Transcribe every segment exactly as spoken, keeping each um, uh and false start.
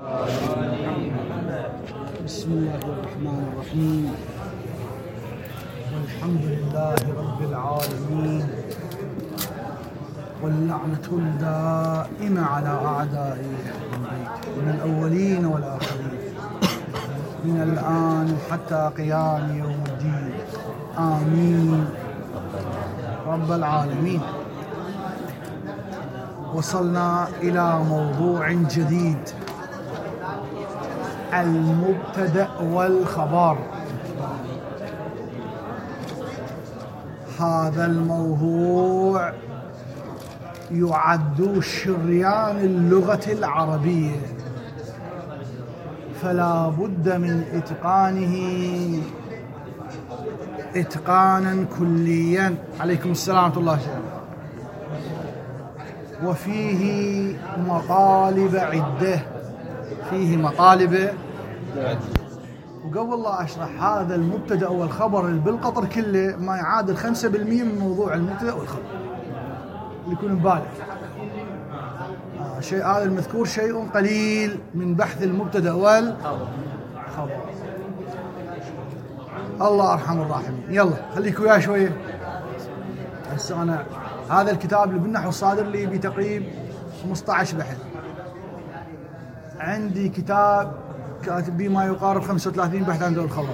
بسم الله الرحمن الرحيم، والحمد لله رب العالمين، واللعنة الدائمة على أعدائه من الأولين والآخرين من الآن حتى قيام يوم الدين، آمين رب العالمين. وصلنا إلى موضوع جديد، المبتدأ والخبر. هذا الموضوع يعد شريان اللغة العربية، فلا بد من إتقانه إتقانا كليا. عليكم السلام ورحمة الله وبركاته. وفيه مطالب عدة، فيه مطالب. وقبل لا أشرح هذا المبتدأ والخبر بالقطر كله ما يعادل خمسة بالمئة من موضوع المبتدأ والخبر اللي يكون ببالك. آه شيء هذا المذكور شيء قليل من بحث المبتدأ والخبر. الله أرحم الراحمين. يلا خليك وياه شوية. هسه أنا هذا الكتاب اللي بالنحو الصادر لي بتقريب خمسة عشر بحث. عندي كتاب كاتب به ما يقارب خمسة وثلاثين بحث عن ذو الخبر،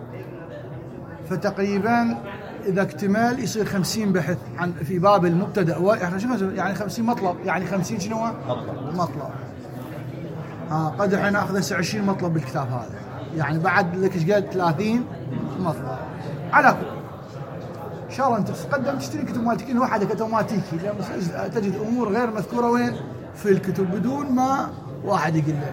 فتقريبا إذا اكتمل يصير خمسين بحث عن في باب المبتدأ و... يعني شنو يعني خمسين مطلب، يعني خمسين شنو مطلب مطلب ها قد احنا ناخذ هسه عشرين مطلب بالكتاب هذا، يعني بعد لك ايش قد ثلاثين مطلب. على كل ان شاء الله انت تتقدم تشتري كتب مالتك وحدك اوتوماتيكي، لان تجد امور غير مذكوره وين في الكتب بدون ما واحد يقول له.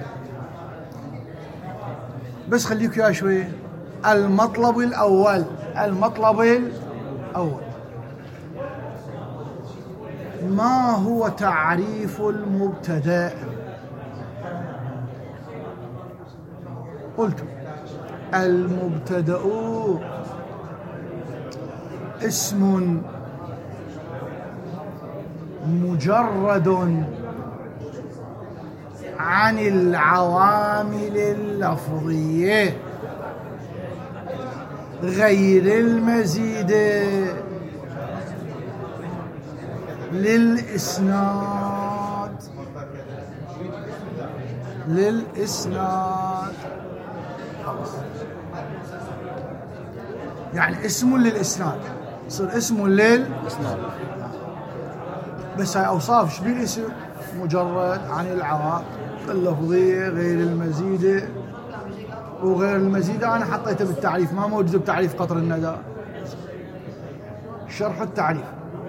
بس خليك يا شوي. المطلب الاول المطلب الاول ما هو تعريف المبتدأ؟ قلت المبتدأ اسم مجرد عن العوامل اللفظية غير المزيدة للإسناد للإسناد يعني اسم للإسناد، يصير اسم للإسناد. بس هاي أوصاف شبيه الاسم؟ مجرد عن العوامل اللفظية غير المزيدة. وغير المزيدة أنا حطيته بالتعريف، ما موجود بتعريف قطر الندى. شرح التعريف: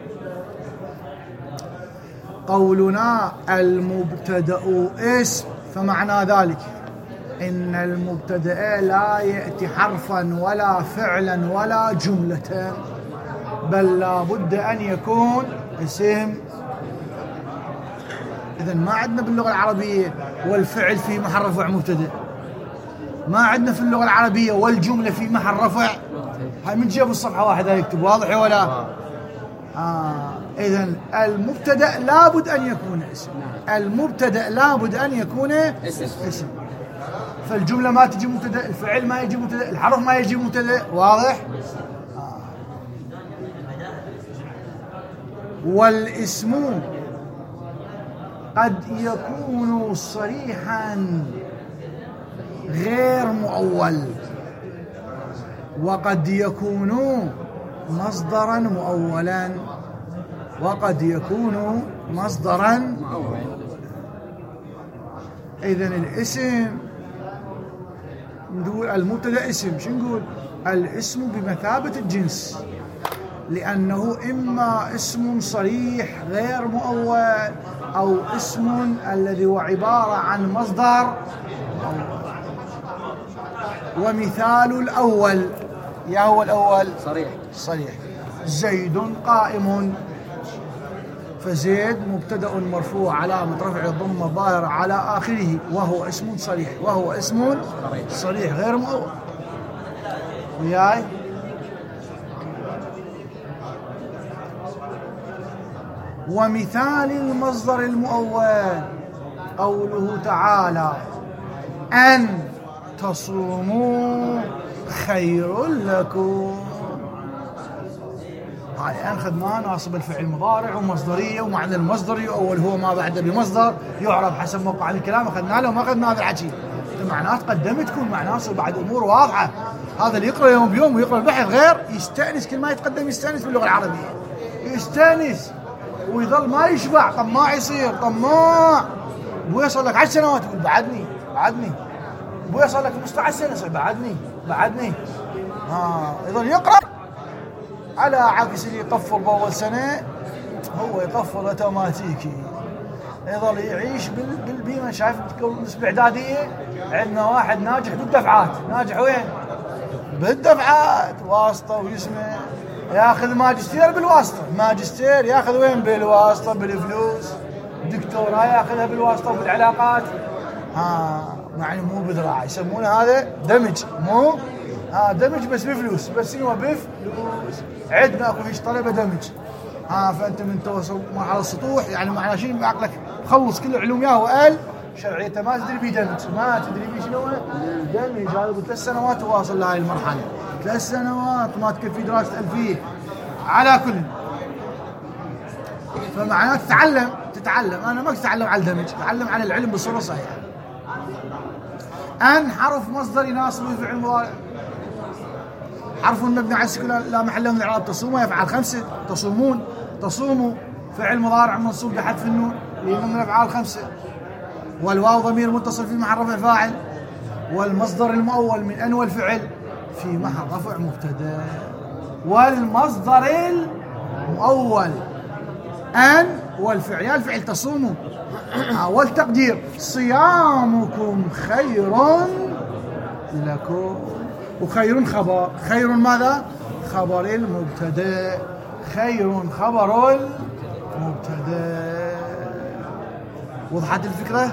قولنا المبتدأ اسم، فمعنى ذلك إن المبتدأ لا يأتي حرفا ولا فعلا ولا جملة، بل لا بد أن يكون اسم. إذن ما عندنا باللغة العربية والفعل في محل رفع مبتدأ، ما عندنا في اللغة العربية والجملة في محل رفع. هاي من جيب الصفحة واحدة يكتب، واضح ولا؟ آه. إذن المبتدأ لابد أن يكون اسم، المبتدأ لابد أن يكون اسم. فالجملة ما تجي مبتدأ، الفعل ما يجي مبتدأ، الحرف ما يجي مبتدأ، واضح؟ آه. والاسم قد يكون صريحا غير مؤول، وقد يكون مصدرا مؤولا، وقد يكون مصدرا مؤولا. إذن الاسم نقول المبتدأ اسم، شو نقول؟ الاسم بمثابة الجنس، لأنه إما اسم صريح غير مؤول أو اسم الذي هو عبارة عن مصدر مؤول. ومثال الأول، يا هو الأول صريح صريح زيد قائم، فزيد مبتدأ مرفوع علامة رفع الضمة الظاهرة على آخره، وهو اسم صريح، وهو اسم صريح غير مؤول. وياي ومثال المصدر المؤول قوله تعالى أن تصوموا خير لكم. هاي أن خدناه ناصب الفعل المضارع ومصدرية، ومعنى المصدر يؤول هو ما بعده بمصدر يعرب حسب موقع الكلام. أخذنا له وما أخذنا هذا الحكي، معناه تقدمت تكون معناه بعد أمور واضحة. هذا اللي يقرأ يوم بيوم ويقرأ البحث غير يستأنس، كل ما يتقدم يستأنس باللغة العربية، يستأنس ويظل ما يشبع، طماع يصير طماع. ابوي صار لك عشر سنوات يقول بعدني بعدني، ابوي صار لك خمسة عشر سنة يصير بعدني بعدني. ها يظل يقرأ على عكس اللي يطفل بأول سنة، هو يطفل اوتوماتيكي، يظل يعيش بالبيمة. شايف بالنسبة إعدادية عندنا واحد ناجح بالدفعات، ناجح وين؟ بالدفعات، واسطة ويسمع ياخذ ماجستير بالواسطة، ماجستير ياخذ وين؟ بالواسطة بالفلوس، دكتوراه ياخذها بالواسطة وبالعلاقات. ها يعني مو بذراع، يسمونه هذا دمج، مو ها دمج بس بفلوس، بس هو بفلوس. عندنا اكو فيش طلبة دمج. ها فانت من توصل مرحلة السطوح يعني معناه شيء بعقلك خلص كل علوم ياهو قال شرعيته ما تدري بيه دمج، ما تدري بيه شنو دمج. هذا بثلاث سنوات واصل لهاي المرحلة، ثلاث سنوات ما تكفي دراسة ألفية. على كل فمعناه تتعلم تتعلم أنا ما تتعلم على الدمج، تتعلم على العلم بصورة صحيحة. أن حرف مصدر يناسب الفعل المضارع، حرف مبني على السكون لا محل له من الإعراب. تصوموا يفعل خمسة، تصومون تصوموا فعل مضارع منصوب بحذف النون لأنه من الأفعال خمسة، والواو ضمير متصل في محل رفع فاعل، والمصدر المؤول من أن والفعل في محل رفع مبتدا. والمصدر المؤول أن والفعل، يا الفعل تصوموا والتقدير صيامكم خير لكم. وخير خبر، خير ماذا؟ خبر المبتدا، خير خبر المبتدا. وضحت الفكرة؟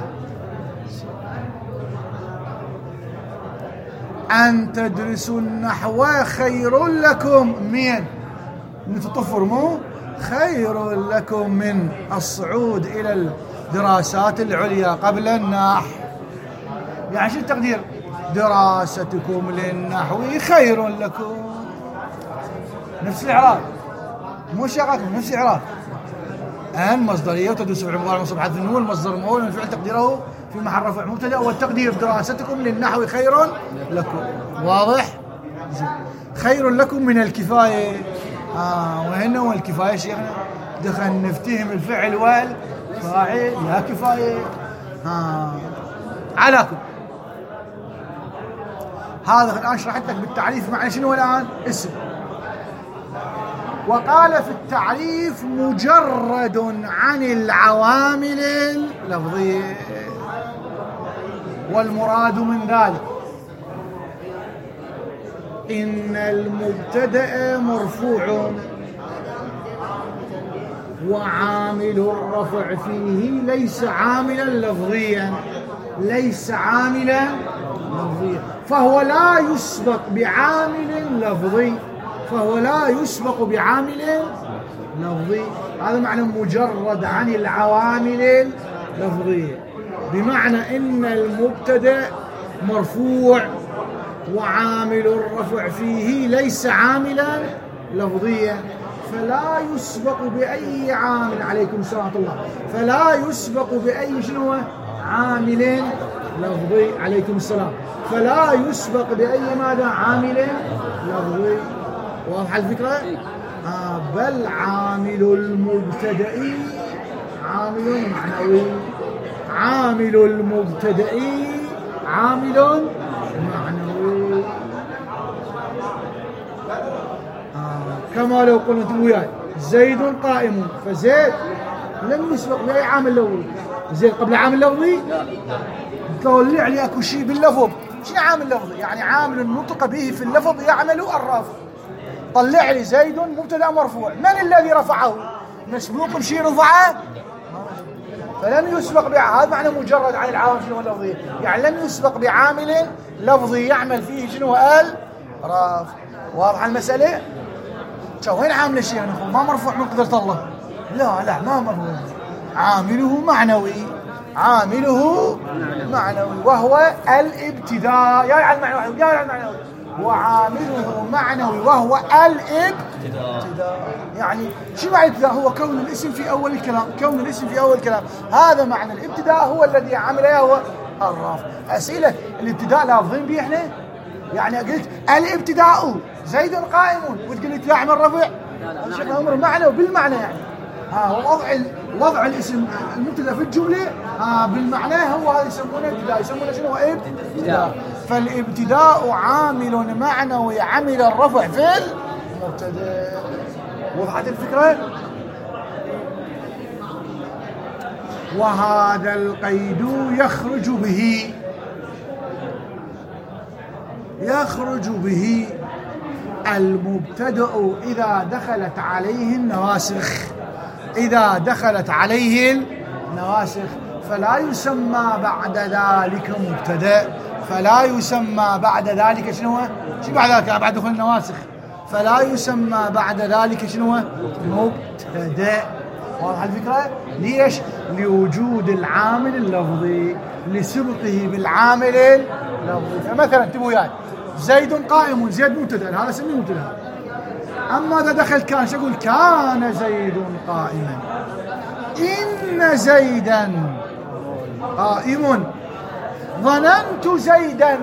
أن تدرسوا النحو خير لكم من من تطفر مو خير لكم من الصعود إلى الدراسات العليا قبل النحو. يعني شو التقدير؟ دراستكم للنحو خير لكم. نفس الإعراب مو شغلكم، نفس الإعراب. أن مصدرية وتدرس فعل مضارع منصوب بحذف النون، المصدر المؤول من الفعل تقديره في محل رفع مبتدا، والتقدير دراستكم للنحو خير لكم. واضح؟ خير لكم من الكفاية. آه وهنا والكفاية شيخنا دخل نفتهم الفعل والفاعل يا كفاية. آه على كل هذا الآن شرحت لك بالتعريف معنى شنو الآن اسم. وقال في التعريف مجرد عن العوامل اللفظية، والمراد من ذلك إن المبتدأ مرفوع وعامل الرفع فيه ليس عاملا لفظيا، ليس عاملا لفظيا، فهو لا يسبق بعامل لفظي، فهو لا يسبق بعامل لفظي. هذا معنى مجرد عن العوامل اللفظية، بمعنى إن المبتدأ مرفوع وعامل الرفع فيه ليس عاملا لفظيا، فلا يسبق بأي عامل. عليكم السلام ورحمة الله. فلا يسبق بأي شنو عامل لفظي. عليكم السلام. فلا يسبق بأي ماذا عامل لفظي. واضح الفكرة؟ آه بل عامل المبتدأ عامل معنوي، عامل المبتدأ عامل معنوي. آه كما لو قلت وياي زيد قائم، فزيد لم يسبق بأي عامل لفظي. زيد قبل عامل لفظي؟ طلع لي اكو شيء باللفظ. شنو عامل لفظي؟ يعني عامل نطق به في اللفظ يعمل الرفع. طلع لي زيد مبتدا مرفوع، من الذي رفعه؟ مسبوق بشيء رفعه؟ فلم يسبق بعامل. هذا معنى مجرد عن العوامل شنو اللفظيه، يعني لم يسبق بعامل لفظي يعمل فيه شنو قال رفع. واضح المساله؟ شو وين عامل الشيء؟ ما مرفوع من قدرة الله. لا لا ما مرفوع، عامله معنوي. عامله معنوي وهو الابتداء. يا على المعنوي يا على المعنوي. وعامله معنوي وهو الابتداء. يعني شو معنى الابتداء؟ هو كون الاسم في اول الكلام، كون الاسم في اول الكلام، هذا معنى الابتداء، هو الذي عمل هو الرفع. اسئله الابتداء لافظين به احنا؟ يعني قلت الابتداء زيد قائم وتقول لي ابتداء عمل رفع؟ هذا امر معنى وبالمعنى يعني. ها وضع وضع الاسم المبتدا في الجمله ها بالمعنى هو هذا يسمونه ابتداء. يسمونه شنو؟ هو ابتداء. فالابتداء عامل معنوي عمل الرفع في المبتدا. وضحت الفكره؟ وهذا القيد يخرج به يخرج به المبتدأ إذا دخلت عليه النواسخ. إذا دخلت عليه النواسخ فلا يسمى بعد ذلك مبتدأ. فلا يسمى بعد ذلك شنو؟ شو بعد ذلك؟ بعد دخول النواسخ فلا يسمى بعد ذلك شنو؟ مبتدأ. واضح الفكرة؟ ليش؟ لوجود العامل اللفظي، لسبقه بالعامل اللفظي. فمثلا انتبهوا وياي، زيد قائم، زيد مبتدأ، هذا اسمه مبتدأ. أما إذا دخل كان شو أقول؟ كان زيد قائما، إن زيدا قائم، ظننت زيدا.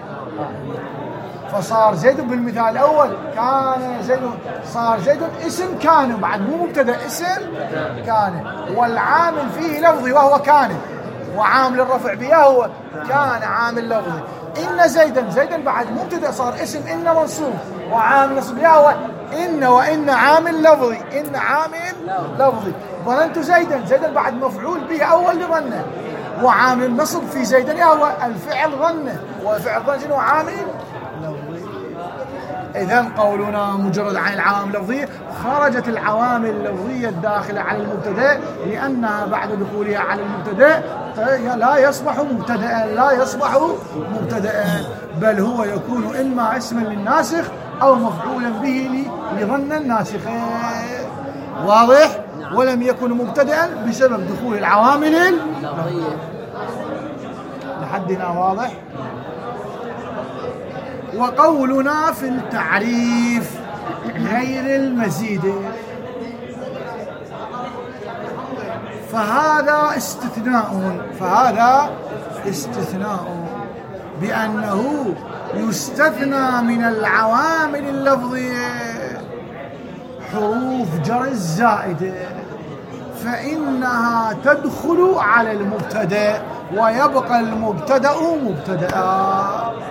فصار زيد بالمثال الأول كان زيد، صار زيد اسم كان، بعد مو مبتدأ، اسم كان، والعامل فيه لفظي وهو كان، وعامل الرفع به هو كان عامل لفظي. إن زيدا، زيدا بعد مبتدأ صار اسم إن منصوب، وعامل نصب به هو إن، وإن عامل لفظي، إن عامل لفظي. ظننت زيدا، زيدا بعد مفعول به أول لظنه، وعامل النصب في زيدا هو الفعل ظنه، وفعل ظن شنو؟ عامل لفظي. إذن قولنا مجرد عن العوامل اللفظية، خرجت العوامل اللفظية الداخلة على المبتدأ لأنها بعد دخولها على المبتدأ لا يصبح مبتدأ، لا يصبح مبتدأ، بل هو يكون إما اسما للناسخ أو مفعولا به لظن الناسخ. واضح؟ ولم يكن مبتدأ بسبب دخول العوامل اللفظية. لحدنا واضح؟ وقولنا في التعريف غير المزيد، فهذا استثناء فهذا استثناء بأنه يستثنى من العوامل اللفظية حروف جر الزائدة، فإنها تدخل على المبتدأ ويبقى المبتدأ مبتدأ.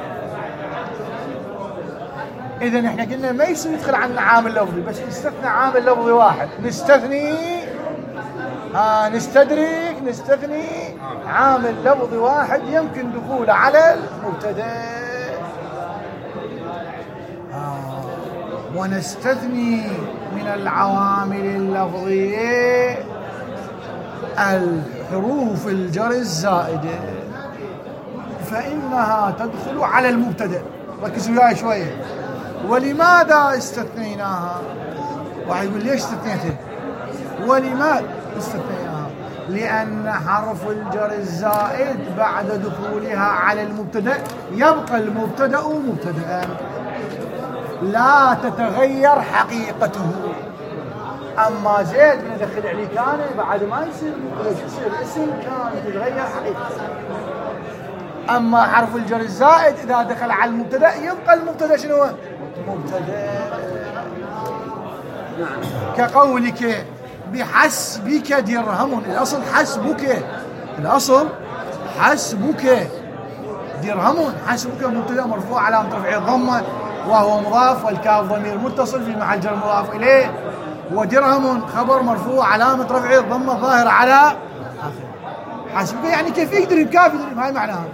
إذن إحنا قلنا ما يصير يدخل عن عامل لفظي، بس نستثنى عامل لفظي واحد، نستثني آه نستدرك نستثني عامل لفظي واحد يمكن دخوله على المبتدأ. آه ونستثني من العوامل اللفظية الحروف الجر الزائدة، فإنها تدخل على المبتدأ. ركزوا وياي شوية. ولماذا استثنيناها؟ واحد يقول ليش استثنيته؟ ولماذا استثنيناها؟ لأن حرف الجر الزائد بعد دخولها على المبتدأ يبقى المبتدأ مبتدأ، لا تتغير حقيقته. أما زيد ندخل عليه كان بعد ما يصير يصير اسم كان يتغير حقيقته. أما حرف الجر الزائد إذا دخل على المبتدأ يبقى المبتدأ شنو؟ مبتدأ. كقولك بحسبك درهم، الأصل حسبك، الأصل حسبك درهم، حسبك مبتدأ مرفوع علامة رفعه الضمة وهو مضاف، والكاف ضمير متصل في محل جر مضاف إليه، ودرهم خبر مرفوع علامة رفعه الضمة الظاهرة على آخره. حسبك يعني كيف يقدر بكاف يدري، هاي معناها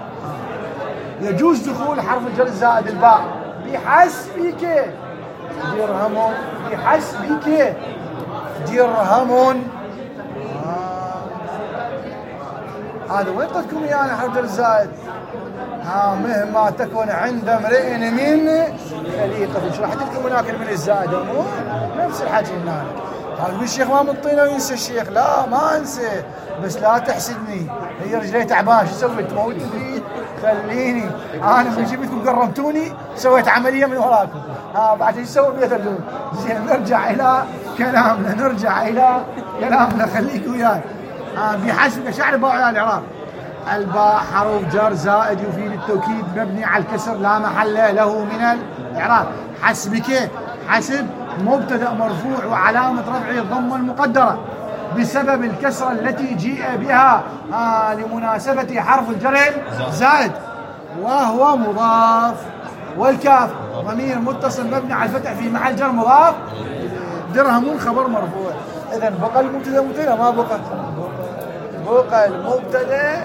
يجوز دخول حرف الجر الزائد الباء بحسبك درهم، بحسبك درهم. آه. هذا وين قدكم يعني حرف الجر الزائد؟ ها مهما تكن عند امرئ من خليقة. شو راح تلكم هناك من الزائد؟ مو نفس الحكي هناك. هذا الشيخ ما منطينا وينسى الشيخ. لا ما انسى، بس لا تحسدني، هي رجلي تعبان شو سويت؟ تموتني؟ خليني انا من جبتكم قرمتوني سويت عمليه من وراكم. ها بعد ايش سوي بيتردون؟ زين نرجع الى كلامنا، نرجع الى كلامنا خليك وياي. ها بحسب شعر باء على الاعراب. الباء حرف جر زائد يفيد التوكيد مبني على الكسر لا محل له من الاعراب. حسبك حسب مبتدا مرفوع وعلامه رفعه الضمه المقدره بسبب الكسره التي جيء بها آه لمناسبه حرف الجر زائد وهو مضاف. والكاف ضمير متصل مبني على الفتح في محل جر مضاف. درهم خبر مرفوع. اذا بقى المبتدا مبتدا ما بقى بقى المبتدا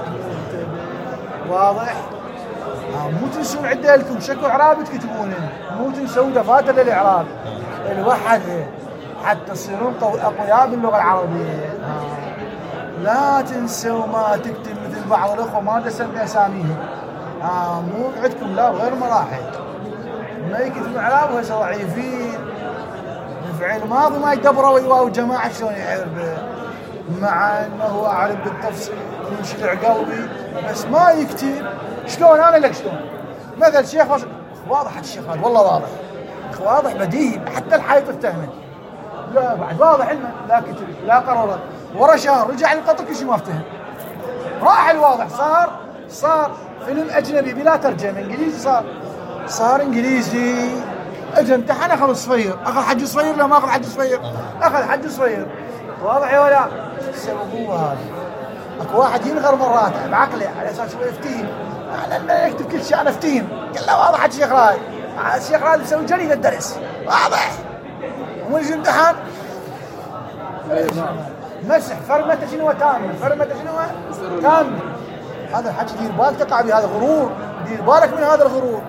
واضح. آه مو تنسون عدلكم شكو اعراب تكتبونه، مو تنسون دفاتر للاعراب الوحده حتى تصيرون اقوياء باللغه العربيه. آه. لا تنسوا ما تكتب مثل بعض الاخوه ما دسمنا اساميهم. آه مو عندكم لا غير مراحل ما يكتبون اعراب وهسه ضعيفين. الفعل الماضي ما يدبروا ويواو جماعه شلون يعربه، مع انه اعرف بالتفصيل ينشلع قلبي بس ما يكتب. شلون انا لك شلون؟ مثل شيخ واضح الشيخ هذا والله واضح واضح بديهي حتى الحائط افتهمه. لا بعد واضح علمه لا كتب لا قرر ورا شهر رجع للقطر كل شيء ما افتهم. راح الواضح صار صار فيلم اجنبي بلا ترجمه انجليزي صار صار انجليزي. اجى امتحن اخذ صفير اخذ حج صفير لا ما اخذ حج صفير اخذ حج صفير. واضح يا ولا؟ السبب هو هذا. اكو واحد ينغر مرات بعقله على اساس هو يفتهم لما يكتب كل شيء انا افتهم. قال له واضح الشيخ راي الشيخ راي يسوي جريده الدرس واضح ومن يجي امتحان مسح فرمته شنو تام فرمته شنو تام. هذا الحكي دير بالك تقع بهذا غرور، دير بالك من هذا الغرور.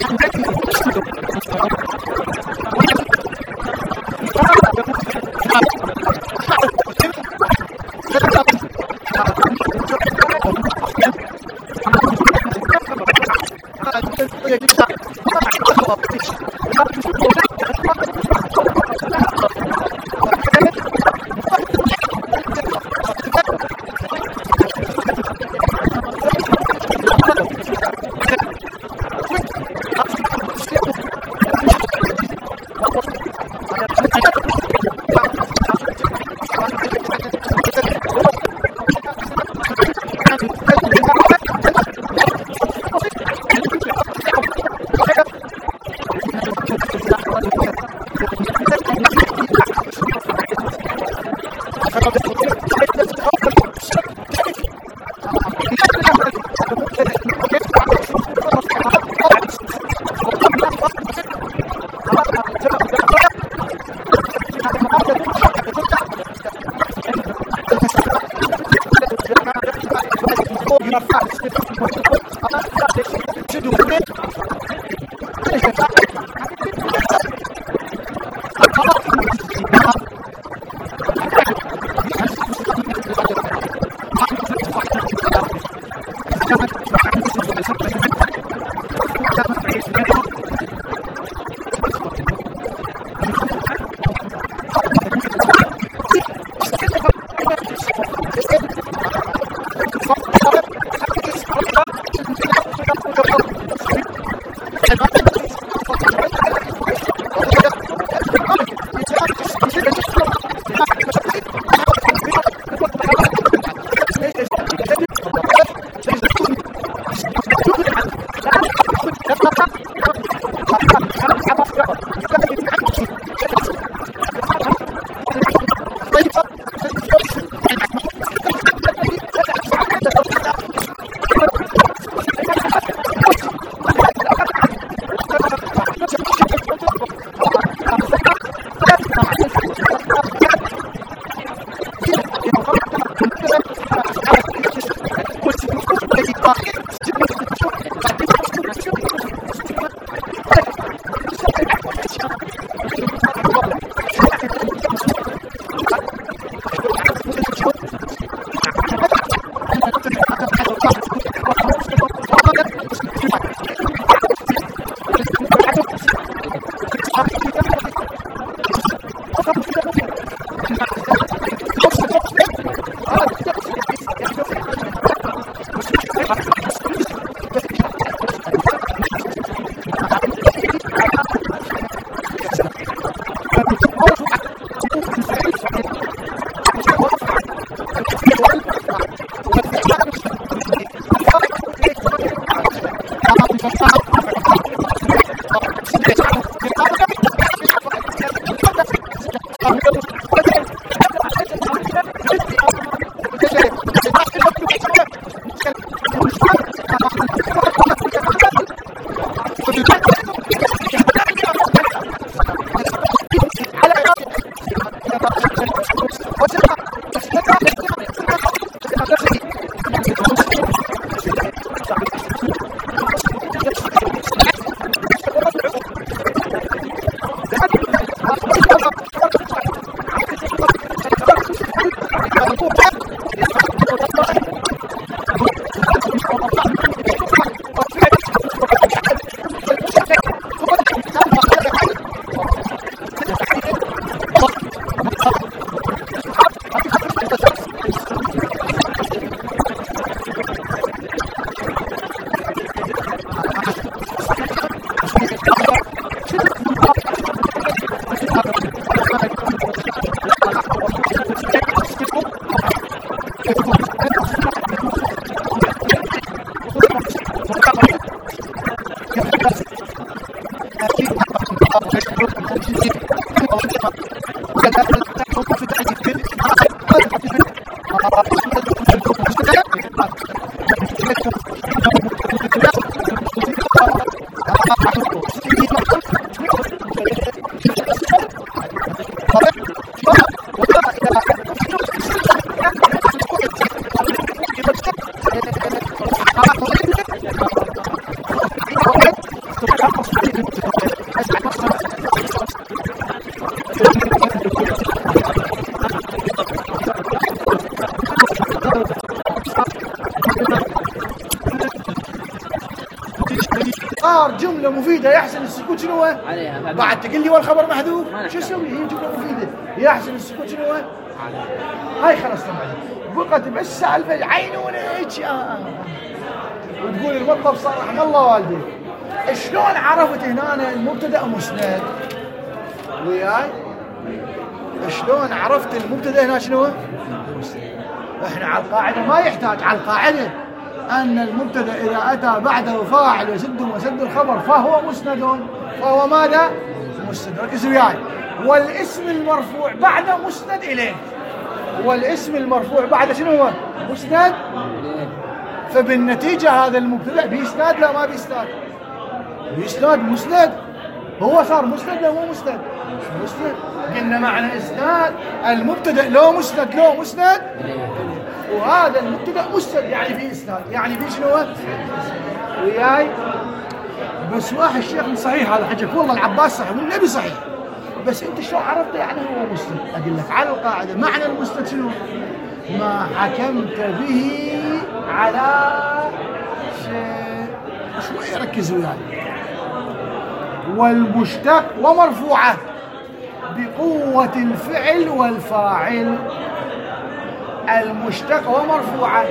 Thank you. مفيدة يحسن السكوت شنو هو؟ بعد تقول لي والخبر محذوف شو اسوي؟ هي جملة مفيدة يحسن السكوت شنو هو؟ هاي خلاص تمام. بقت بس سالفة عينوني هيك آه. وتقول المطلب صار رحم الله والدي. شلون عرفت هنا المبتدأ مسند؟ وياي؟ شلون عرفت المبتدأ هنا شنو؟ مسند. احنا على القاعدة ما يحتاج على القاعدة أن المبتدأ إذا أتى بعده فاعل وسد وسد الخبر فهو مسند. فهو ماذا؟ مسند. ركزوا وياي. والاسم المرفوع بعده مسند إليه. والاسم المرفوع بعده شنو هو؟ مسند. فبالنتيجة هذا المبتدأ بيسند لا ما بيسند؟ بيسند مسند. هو صار مسند لا مو مسند؟ مسند. قلنا معنى اسناد المبتدأ لو مسند لو مسند وهذا المبتدأ مسند يعني في اسناد يعني في شنو هو؟ وياي؟ بس واحد الشيخ صحيح هذا حجك والله العباس صحيح والنبي صحيح بس انت شو عرفت يعني هو مسند؟ اقول لك على القاعدة معنى المسند شنو؟ ما حكمت به على شيء. شوي ركزوا يعني. والمشتق ومرفوعة بقوة الفعل والفاعل. المشتق ومرفوعة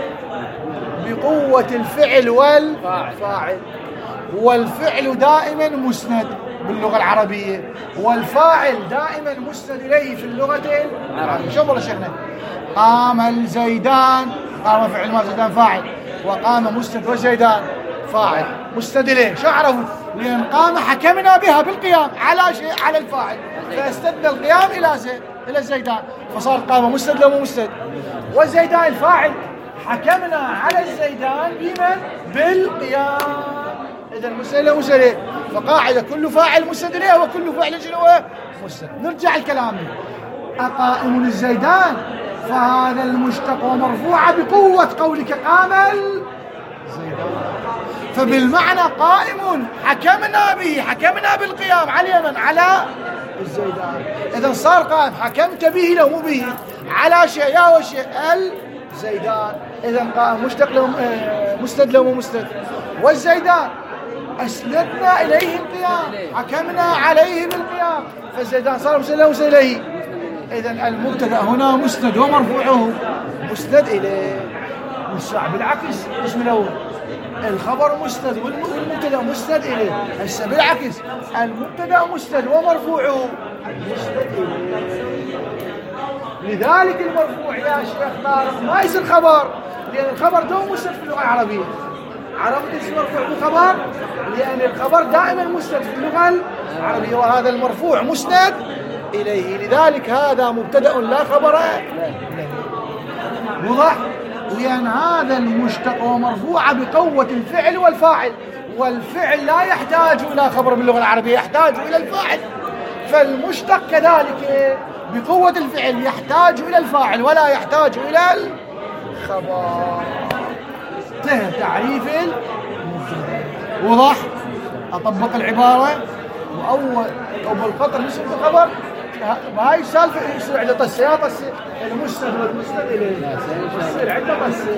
بقوة الفعل والفاعل. والفعل دائما مسند باللغة العربية والفاعل دائما مسند إليه في اللغة العربية. شوف والله شيخنا قام الزيدان قام فعل ما زيدان فاعل وقام مسند وزيدان فاعل مسند إليه. شو عرفوا؟ لأن قام حكمنا بها بالقيام على شيء على الفاعل فاستدنا القيام إلى زيد إلى الزيدان فصار قام مسند لو مو مسند. والزيدان الفاعل حكمنا على الزيدان بمن؟ بالقيام. إذا مسند لو مسند. فقاعدة كل فاعل مسند إليه وكل فعل شنو مسند. نرجع الكلام أقائم الزيدان فهذا المشتق ومرفوع بقوة قولك قام الزيدان. فبالمعنى قائم حكمنا به حكمنا بالقيام على من؟ على الزيدان. إذا صار قائم حكمت به لو مو به على شيء يا وشيء الزيدان. إذا قائم مشتق لو مسند لو مو مسند. والزيدان أسندنا إليه القيام حكمنا عليه بالقيام فالزيدان صار مسند لو مسند إليه. إذا المبتدأ هنا مسند ومرفوعه مسند إليه. والصعب بالعكس اسم الأول الخبر مسند والمبتدأ مسند إليه. هسه بالعكس المبتدأ مسند ومرفوعه مسند إليه. لذلك المرفوع يا شيخ طارق ما يصير خبر لأن الخبر دوم مسند في اللغة العربية. عرفت ايش مرفوع بالخبر؟ لأن الخبر دائما مسند في اللغة العربية وهذا المرفوع مسند إليه. لذلك هذا مبتدأ لا خبر له. وضح؟ لأن هذا المشتق ومرفوع بقوة الفعل والفاعل والفعل لا يحتاج إلى خبر باللغة العربية يحتاج إلى الفاعل. فالمشتق كذلك بقوة الفعل يحتاج إلى الفاعل ولا يحتاج إلى الخبر. انتهى تعريف المبتدأ. وضح؟ أطبق العبارة وأول أو بالقطر مسك الخبر بهاي السالفة يصير عنده طسة يا طسة المسند والمسند إليه يصير عنده طسة.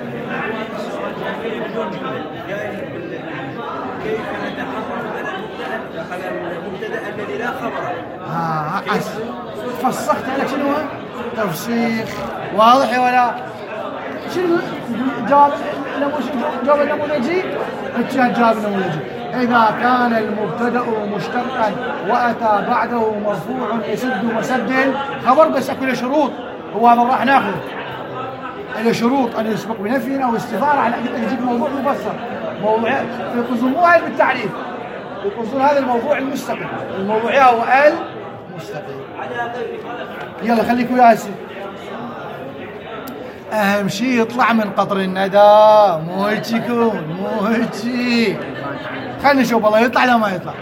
كيف نتعرف على المبتدأ الذي لا خبر؟ ها فسخت لك شنو تفسيخ واضح ولا؟ شنو جاب جاب النموذجي؟ الجهة جاب النموذجي. إذا كان المبتدأ مشتقا وأتى بعده مرفوع يسد مسد خبر بس أكو له شروط. هو هذا راح ناخذ له شروط أن يسبق بنفي أو استفارة على أن يجيب موضوع مفسر موضوع يقصدوه هاي بالتعريف يقصدون هذا الموضوع المستقل. الموضوع هو المستقل. يلا خليك ويا هسه. أهم شيء يطلع من قطر الندى مو هيك يكون مو هيك. خلينا نشوف والله يطلع لا ما يطلع.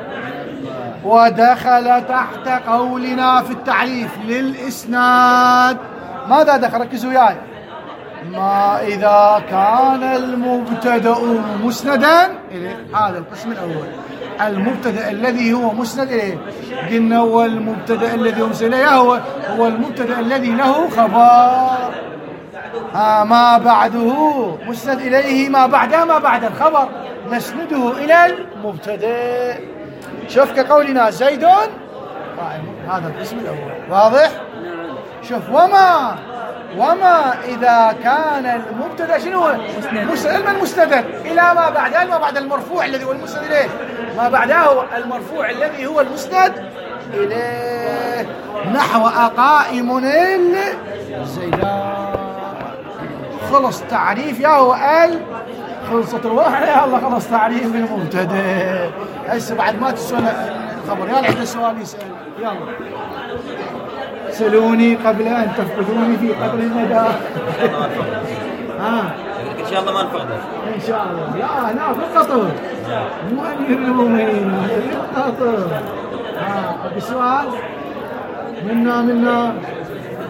ودخل تحت قولنا في التعريف للإسناد ماذا دخل؟ ركزوا وياي. ما إذا كان المبتدأ مسندا إليه. هذا القسم الأول المبتدأ الذي هو مسند إليه. قلنا هو المبتدأ الذي هو مسند إليه هو هو المبتدأ الذي له خبر. ها ما بعده مسند إليه ما بعده ما بعد الخبر نسنده إلى المبتدأ. شوف كقولنا زيد قائم، هذا القسم الأول واضح؟ شوف وما وما إذا كان المبتدأ شنو هو؟ مسند المستدر إلى ما بعد ما بعد المرفوع الذي هو المسند إليه، ما بعده المرفوع الذي هو المسند إليه، نحو أقائم الزيدان. خلص تعريف يا هو ال خلصت الواحد يا الله خلص تعريف المبتدأ. هسه بعد ما تسأل الخبر يلا عنده سؤال يسأل يلا. سلوني قبل أن تفقدوني في قدر المدى. ها ان شاء الله ما نفقده إن شاء الله. لا لا في القطر مو أمير المؤمنين في القطر. ها أبي سؤال منا منا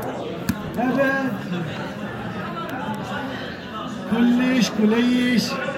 أبد كلش كليش